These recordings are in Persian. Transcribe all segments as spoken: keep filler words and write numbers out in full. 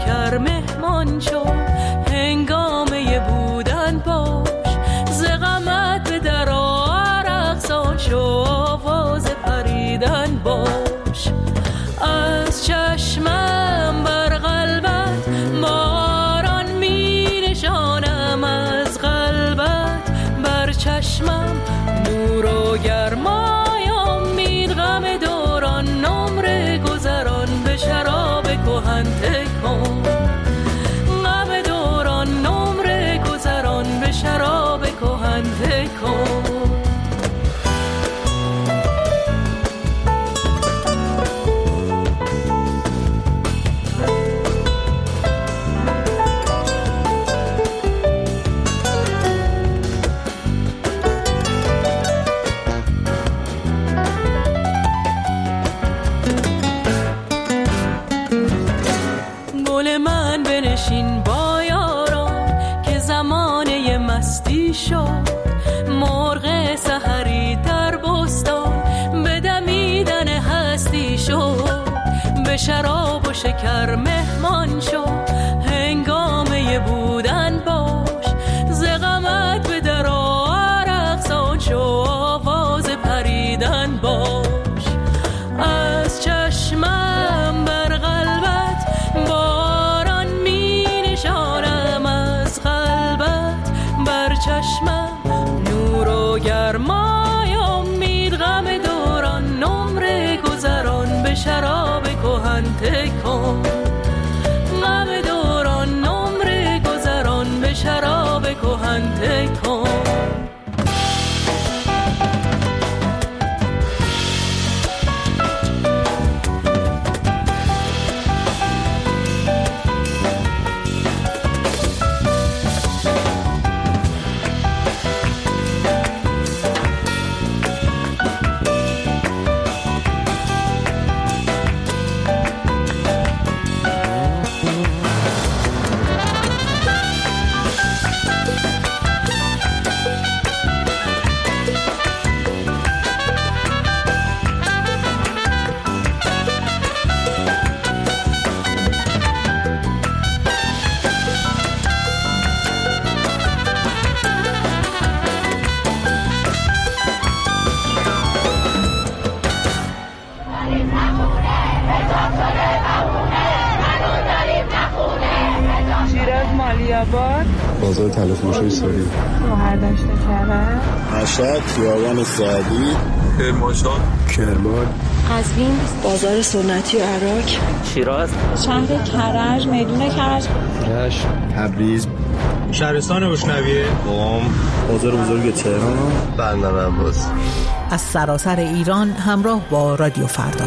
شکر مهمان شو، هنگامه بودن باش، ز غمت به در رقصان شو، آواز پریدن باش. از چشمم بر قلبت باران می نشانم، از قلبت بر چشمم نور و گرمای امید. غم دوران نمره گذران به شراب کهن تکن، غم دوران نمره گذران به شراب کهن تکن. مرغ سحری در بستان به دمیدن هستی شو، به شراب و شکر مهمان شو، هنگامه بودن باش، ز غمت به در رقصان شو، آواز پریدن باش. از چشمم بر قلبت باران می نشانم، از قلبت بر چشمم نور و گرمای امید. غم دوران نمره گذران به شراب کهن تکن، غم دوران نمره گذران به شراب کهن تکن. بازار تلفروشی سوری، مهردشت کرد، مشهد، خیابان سعدی، کرمانشاه، کرمان، قزوین، بازار سنتی و عراق، شیراز، شهر کرج، میدون کرج، رشت، تبریز، شهرستان بشنویه، قم، بازار بزرگ تهران، بندر عباس. از سراسر ایران همراه با رادیو فردا.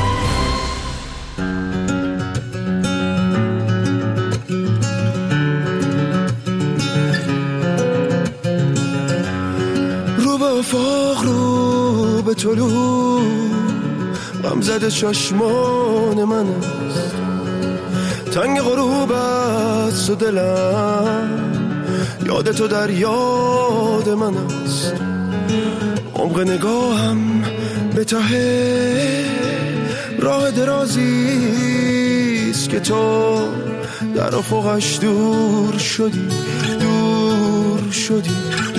طلوع غم زده چشمان من است، تنگ غروب است و دلم یاد تو در یاد من است. عمق نگاهم به ته راه درازی است که تو در افقش دور شدی، دور شدی،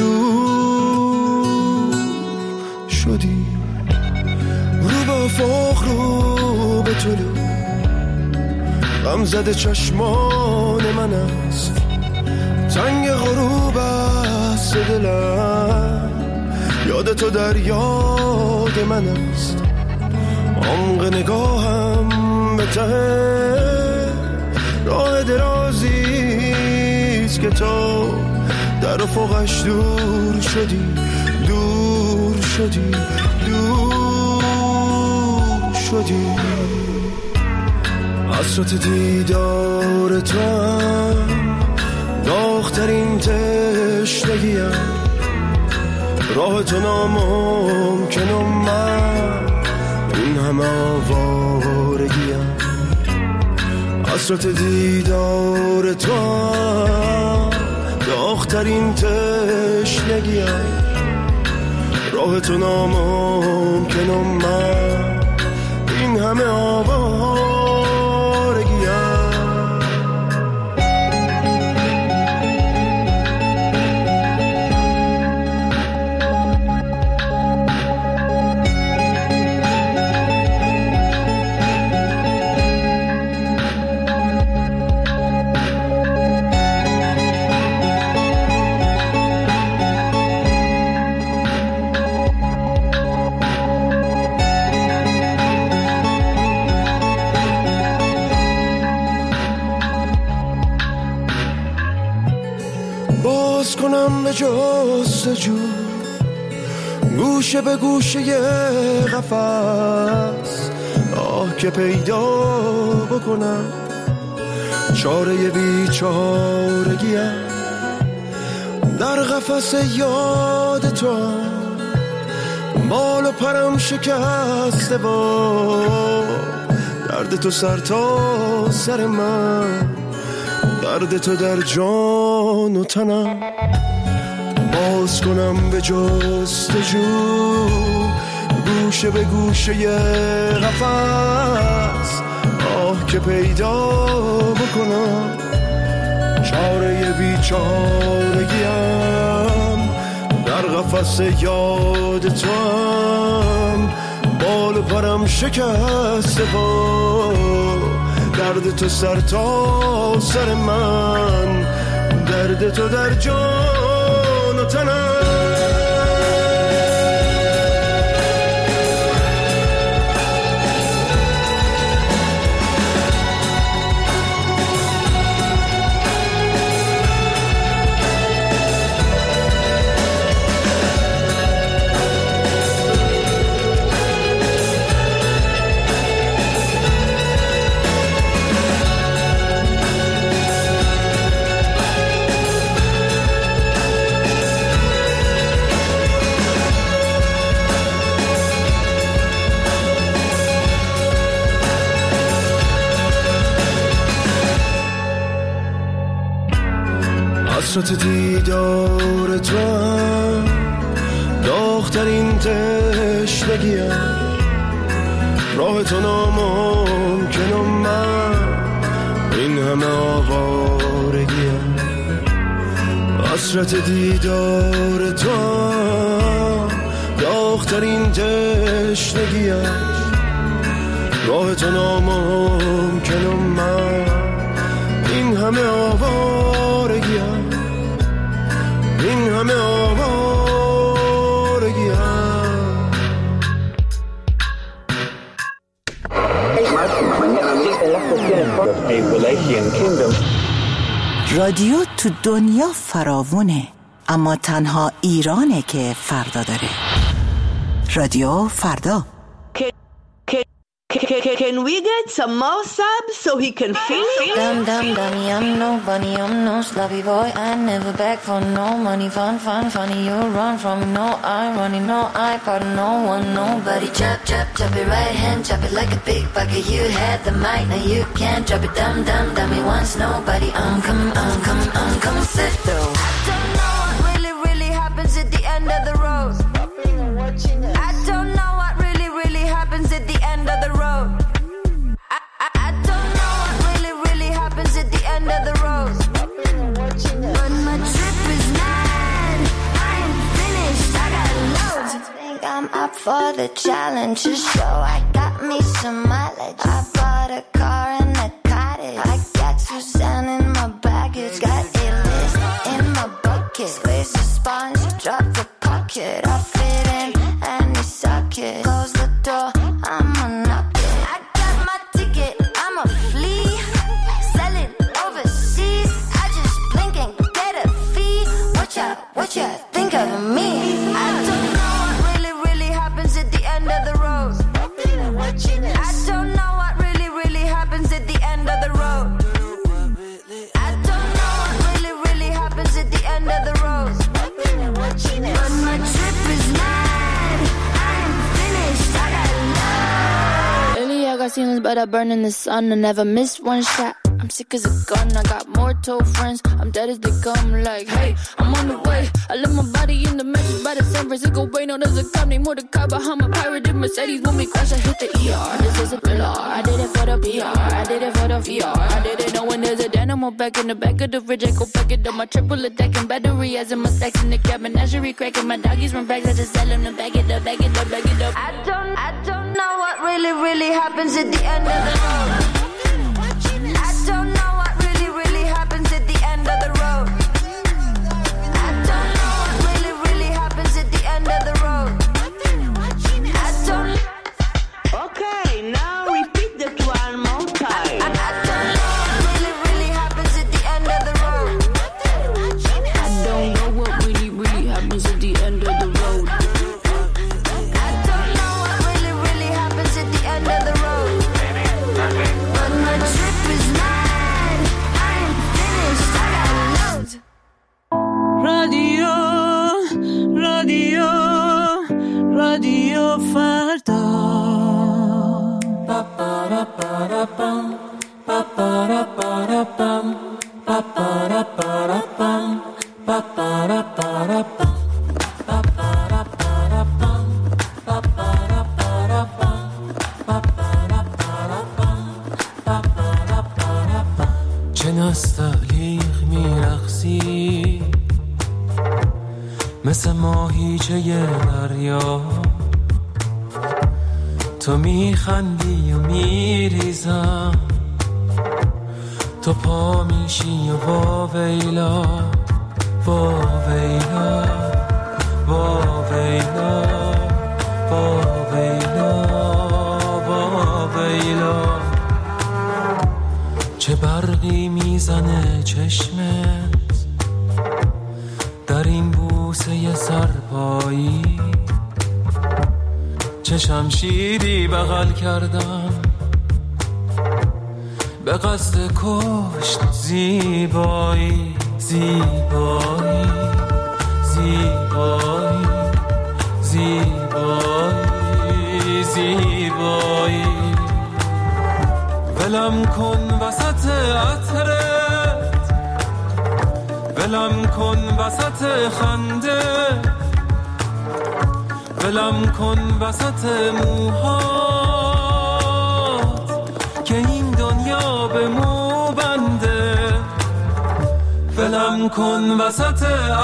دور شدی. رو به افق، رو به طلوع غم زده چشمان من است، تنگ غروب است دلم یاد تو در یاد من است. عمق نگاهم به ته راه درازی است که تو در افقش دور شدی، دور شدی، دور شدی. حسرت دیدار تو هم داغ‌ترین تشنگیم، راه تو ناممکن و من این همه آوارگیم. حسرت دیدار تو هم داغ‌ترین تشنگیم، راه تو ناممکن و من این همه آوارگیم. جستجو، گوشه به گوشه قفس، آه که پیدا بکنم چاره بیچارگیم. در قفس یاد تو بال و پرم شکسته با درد تو سر تا سر من، درد تو در جان و تنم. باز کنم به جستجو، گوشه به گوشه قفس، آه که پیدا بکنم چاره بیچارگیم. در قفس یاد تو هم بال و پرم شکسته با درد تو سر تا سر من، درد تو در جان و تنم. حسرت دیدار تو هم داغ‌ترین تشنگیم. راه تو ناممکن و من این همه آوارگیم. حسرت دیدار تو هم داغ‌ترین تشنگیم. راه تو ناممکن و من این همه آوارگیم، این همه آوارگیم. رادیو تو دنیا فراوونه، اما تنها ایرانه که فردا داره. رادیو فردا. Can we get some more subs so he can feel it? Dum dum dummy, I'm no bunny, I'm no sloppy boy. I never beg for no money, fun fun funny. You run from me, no irony, no I pardon no one, nobody. Chop chop chop it right hand, chop it like a big bucket. You had the mic, now you can't drop it. Dum dum dummy, once nobody. I'm coming, I'm coming, I'm coming, sit though. I don't know what really really happens at the end of the road. I don't know what really really happens at the end of the road. I, I, I don't know what really really happens at the end of the road. But my trip is mad, I ain't finished, I got loads. I think I'm up for the challenge, to show I got me some mileage. I bought a car and a cottage, I got Suzanne in my baggage, got a list in my bucket. Squeeze the sponge, drop the pocket, I fit in any socket. Close the door, I'ma knock it. I got my ticket, I'ma flee. Sell it overseas, I just blink and get a fee. What ya, what ya think of me? I don't know what really, really happens at the end of the road. I don't know what really, really happens at the end of the road. I don't know what really, really happens at the end of the road. But my trip is mad, I ain't finished, I got love. Lately I got ceilings but I burn in the sun. I never miss one shot, I'm sick as a gun. I got more told friends, I'm dead as they come. Like, hey, I'm on the way. I left my body in the mattress by the San Francisco Bay. No, there's a company more to car behind my pirate in Mercedes. When we crash, I hit the E R. This is a thriller. I did it for the P R, I did it for the V R. I did it knowing there's a dynamo back in the back of the fridge. I go pack it up, my triple attacking battery as in my stacks in the cabin. Menagerie cracking, my doggies run back. I just tell them to back it up, back it up, back it up. I don't, I don't know what really, really happens at the end of the road. I don't know what really, really happens at the end of the road. I don't know what really, really happens at the end of the road. I don't. Okay, now repeat that one more time. I, I don't know what really, really happens at the end of the road. I don't know what really, really happens at the رادیو فردا. چه نستعلیق میرقصی مثل ماهیچه دریا، تو میخندی و میریزم، تو پا میشی و با ویلا با ویلا با ویلا با ویلا با ویلا. چه برقی میزنه چشمت در این بوسه سرپایی، چه شمشیری بغل کردم به قصد کشت زیبایی زیبایی زیبایی زیبایی زیبایی. ولم کن وسط عطرت، ولم کن وسط خنده، ولم کن وسط موهات که این دنیا به مو بنده. ولم کن وسط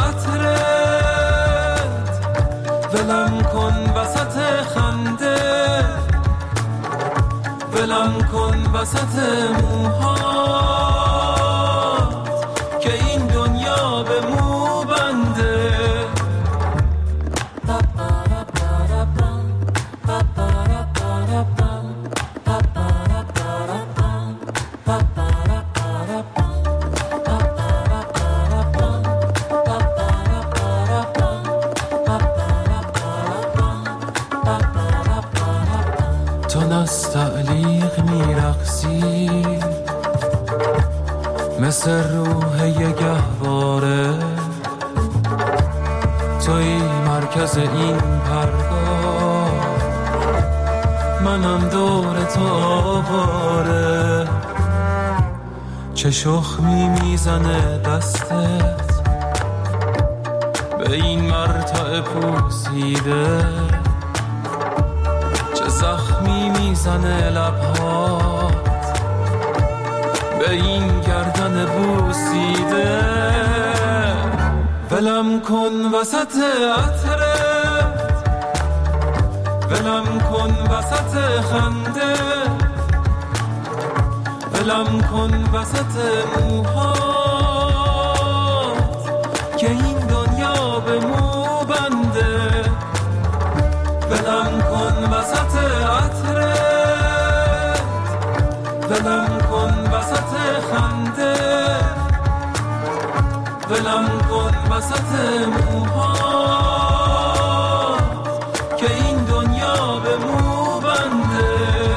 عطرت، ولم کن وسط خنده، ولم کن وسط موهات که این دنیا به مو بنده. تو نستعلیق میرقصی مثل روح یه گهواره، توی مرکز این پرگاه، منم دور تو آواره. چه شخمی میزنه دستت به این مرتع پوسیده، چه زخمی میزنه لبهات به این گردن بوسیده. ولم کن وسط عطرت، ولم کن وسط خنده، ولم کن وسط موهات که این دنیا به مو بنده. ولم کن وسط عطرت، ولم کن وسط خنده، ولم کن وسط موهات که این دنیا به مو بنده.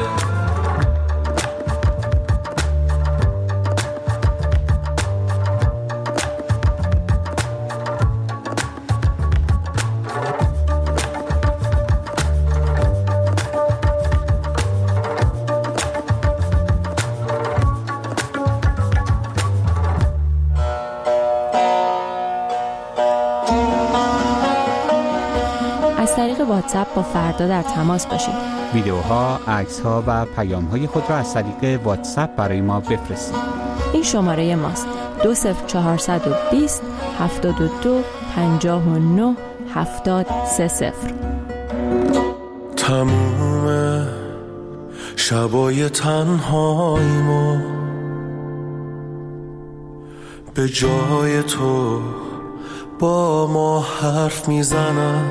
از طریق واتساپ با فردا در تماس باشید. ویدیوها، عکس‌ها و پیام‌های خود را از طریق واتساپ برای ما بفرستید. این شماره ماست: دو صفر چهارصد و بیست هفتاد و دو پنجاه و نه هفتاد سه صفر. تموم شبای تنهاییمو به جای تو با ما حرف میزنم.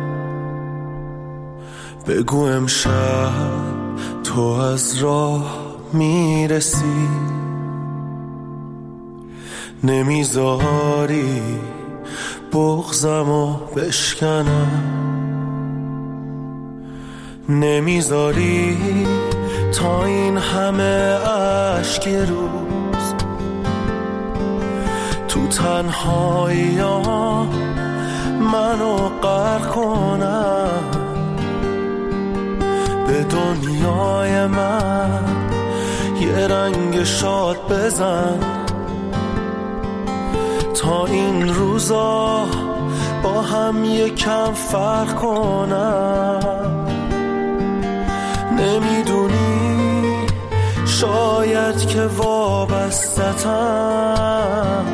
بگو امشب تو از راه میرسی، نمیذاری بغضمو بشکنم، نمیذاری تا این همه عشق روز تو تنهایی ها منو غرق کنم. دنیای من یه رنگ شاد بزن تا این روزا با هم یکم فرق کنم. نمیدونی شاید که وابستتم،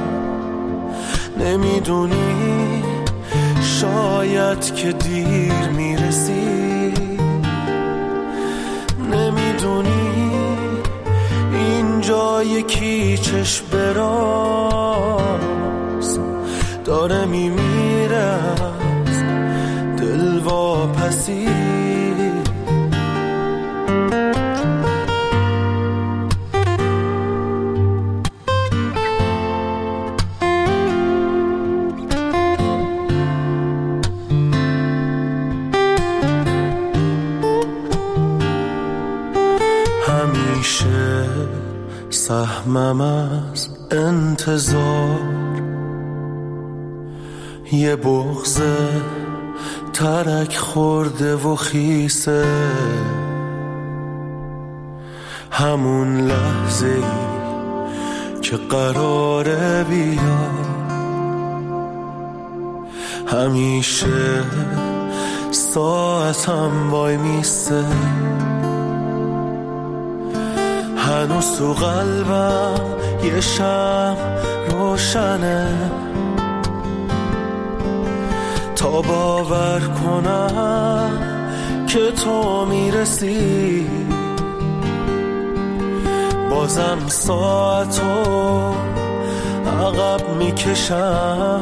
نمیدونی شاید که دیر میرسی، نمیدونی اینجا یکی چشم براز داره میمیره از دل واپسی. سهمم از انتظار یه بغض ترک خورده و خیسه، همون لحظه ای که قراره بیا همیشه ساعتم وای میسته، هنوز تو قلبم یه شمع روشنه تا باور کنم که تو میرسی. بازم ساعتو عقب میکشم،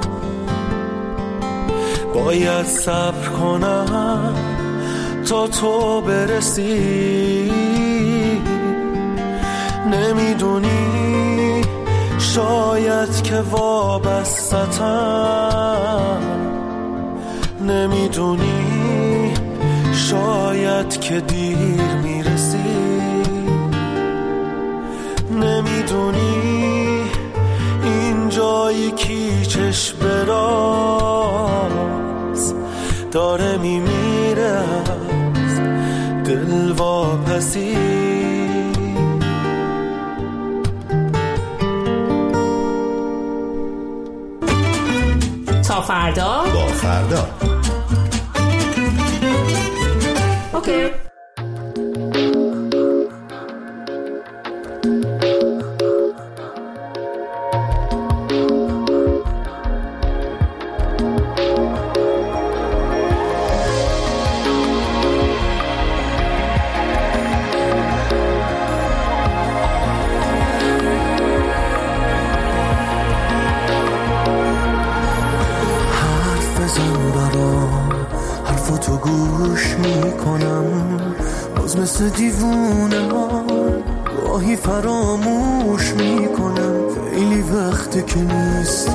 باید صبر کنم تا تو برسی. نمیدونی شاید که وابستتم، نمیدونی شاید که دیر میرسی، نمیدونی اینجا یکی چشم براز داره میمیره از دل واپسی. تا فردا با فردا اوکی. مثل دیوونه ها گاهی فراموش میکنم، خیلی وقته که نیستی.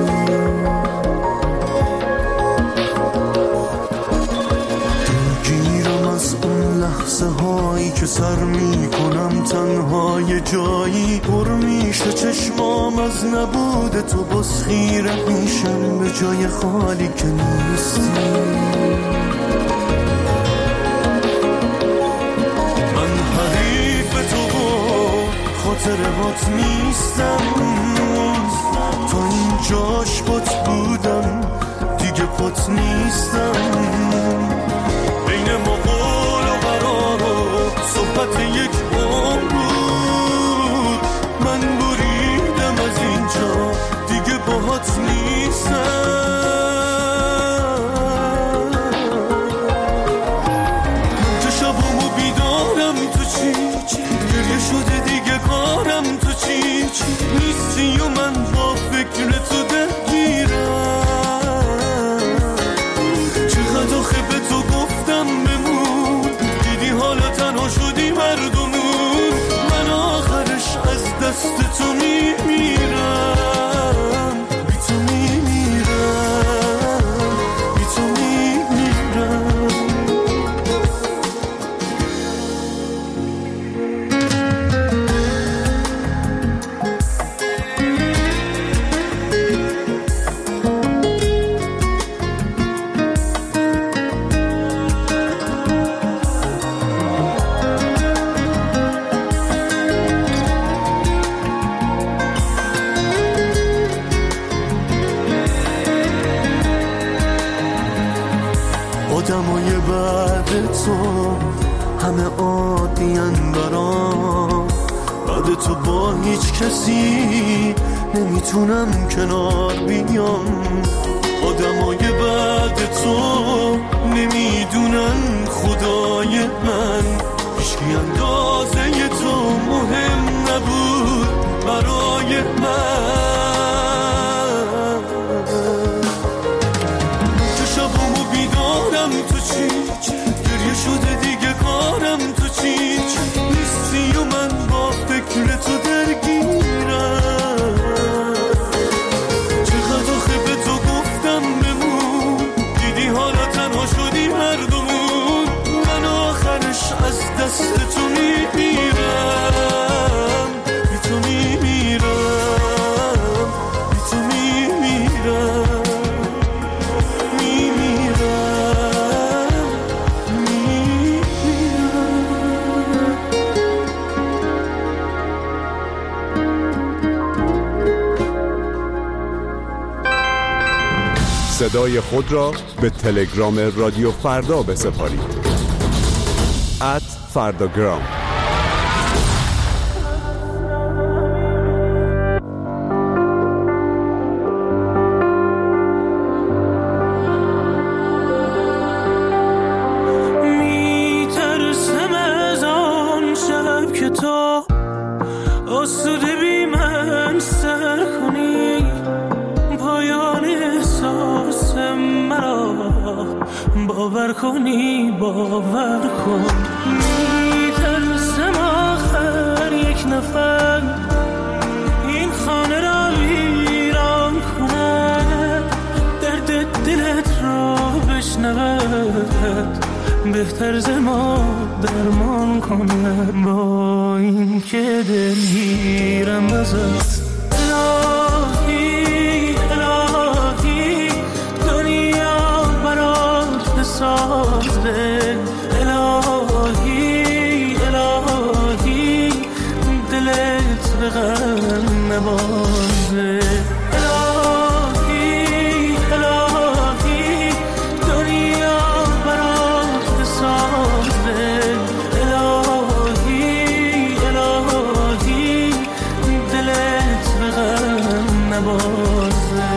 دلگیرم از اون لحظه هایی که سر میکنم تنها یه جایی پر میشه چشمام از نبود تو، باز خیره میشم به جای خالی که نیستی. خاطرات نیستم تا اینجاش پات بودم دیگه پات نیستم. بین ما قول و قرار و صحبت یک عمر بود، من بریدم از اینجا دیگه باهات نیستم. که شبامو بیدارم تو چی گریه شده دیگه کارم تو چی نیستی و من با فکر تو درگیرم. چه آدمای بعد تو همه عادیان برام، بعد تو با هیچ کسی نمیتونم کنار بیام. آدمای بعد تو نمیدونن خدای من، هیچکی اندازه تو مهم نبود برای من. تو شبامو بیدارم تو چی، گریه شده دیگه کارم تو چی، نیستی و من با فکر تو درگیرم. چقدر آخه به تو گفتم بمون، دیدی حالا تنها شدی هر دومون. من آخرش از دست تو میمیرم، بی تو میمیرم، بی تو میمیرم، میمیرم، میمیرم. صدای خود را به تلگرام رادیو فردا بسپارید. ات فرداگرام. میترسم از آن شب که تو آسوده بی من سر کنی، پایان احساس مرا باور کنی، باور کن. میترسم آخر یک نفر این خانه را ویران کنه، درد دلت را بشنود، بهتر ز ما درمان کنه. با این که دلگیرم ازت الهی، الهی دنیا برات بسازه، الهی، الهی دلت به غم نبازه. الهی، الهی دنیا برات بسازه، الهی، الهی دلت به غم نبازه.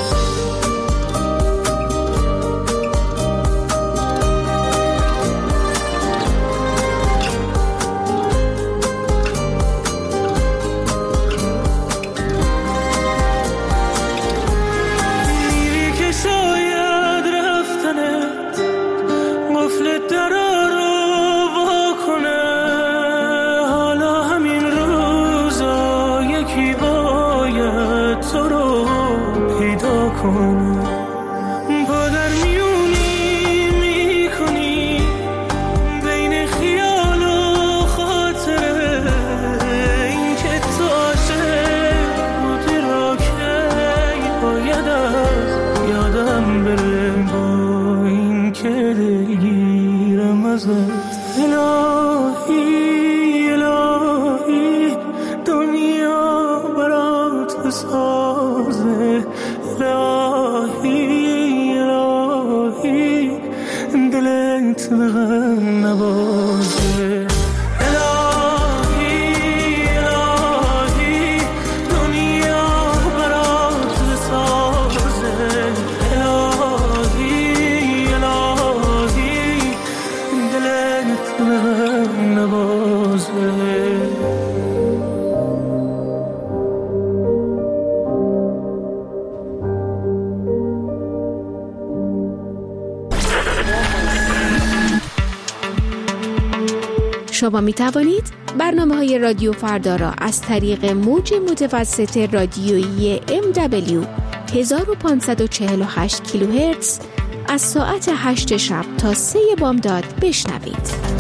پادر میونی میکنی بین خیال و خاطره، این که تو عاشق بودی را که باید از یادم بره. با این که دلگیرم ازت الهی، الهی دنیا برات بسازه، الهی، الهی دلت به غم نبازه. الهی، الهی دنیا برات بسازه، الهی، الهی دلت به غم نبازه. شما می توانید برنامه های رادیو فردا را از طریق موج متوسط رادیویی ام دبلیو هزار و پانصد و چهل و هشت کیلوهرتز از ساعت هشت شب تا سه بامداد بشنوید.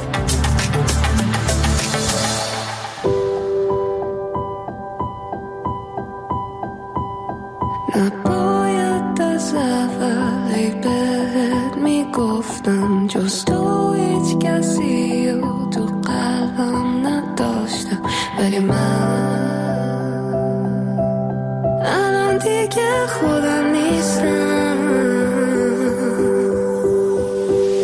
نباید از اولی بهت میگفتم جز تو هیچ کسی و تو قلبم نداشتم، ولی من الان دیگه خودم نیستم.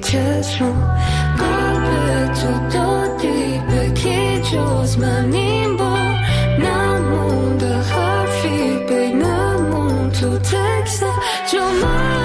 چشم قلب تو دادی به کی جز من این بار نمونده حرفی بینمون تو تکست جو من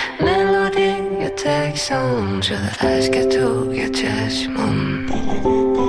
ملودی یه تکسان شده عشق تو یه چشمم